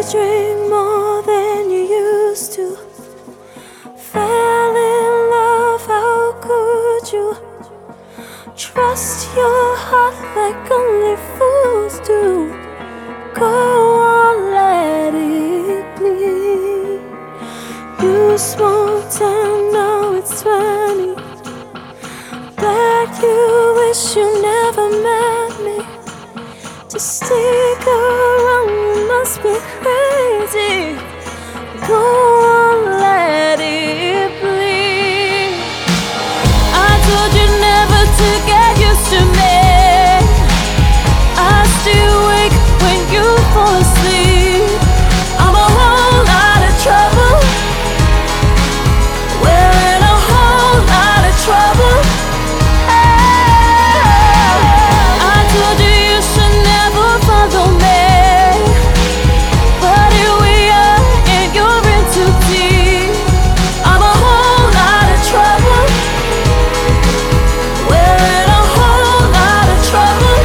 drink more than you used to. Fell in love, how could you? Trust your heart like only fools do. Go on, let it bleed. You smoked and now it's 20. Bet you wish you never met me. To stick around, you must be crazy. Go on, let it bleed. I told you never to get used to me. I still wake when you fall asleep. I'm a whole lot of trouble. We're in a whole lot of trouble. I told you you should never follow me, but here we are and you're in too deep. I'm a whole lot of trouble. We're in a whole lot of trouble.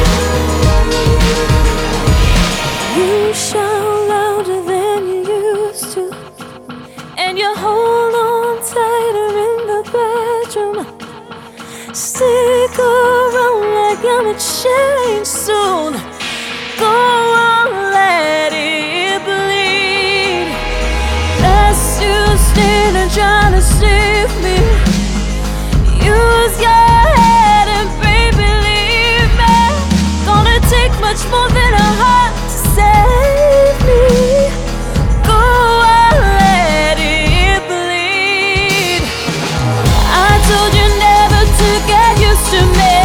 You shout louder than you used to, and you hold on tighter in the bedroom. Stick around like gonna change soon. Go on, let it bleed. Less you stand and trying to save me. Use your head and baby leave me. Gonna take much more than a heart to save me. Go on, let it bleed. I told you never to get used to me.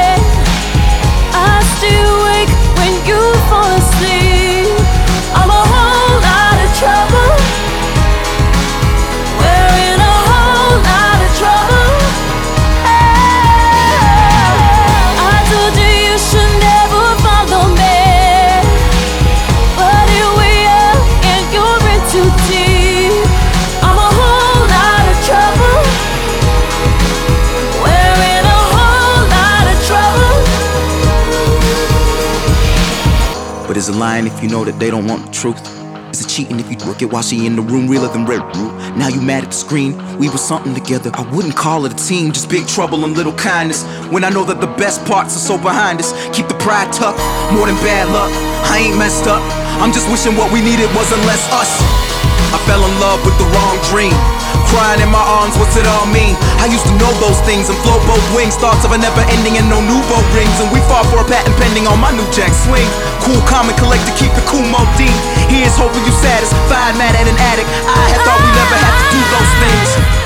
I still wake when you fall asleep. I'm a whole lot of trouble. We're in a whole lot of trouble. I told you you should never follow me, but here we are and you're in too deep. I'm a whole lot of trouble. We're in a whole lot of trouble. But is it lying if you know that they don't want the truth? Is it cheating if you work it while she in the room realer than red root? Now you mad at the screen, we were something together. I wouldn't call it a team, just big trouble and little kindness. When I know that the best parts are so behind us. Keep the pride tucked, more than bad luck. I ain't messed up, I'm just wishing what we needed wasn't less us. I fell in love with the wrong dream. Crying in my arms, what's it all mean? I used to know those things and float both wings. Thoughts of a never ending and no new boat rings. And we fought for a patent pending on my new jack swing. Cool, calm, and collect to keep the cool mode deep. Here's hoping you satisfied, mad at an addict. I had thought we never had to do those things.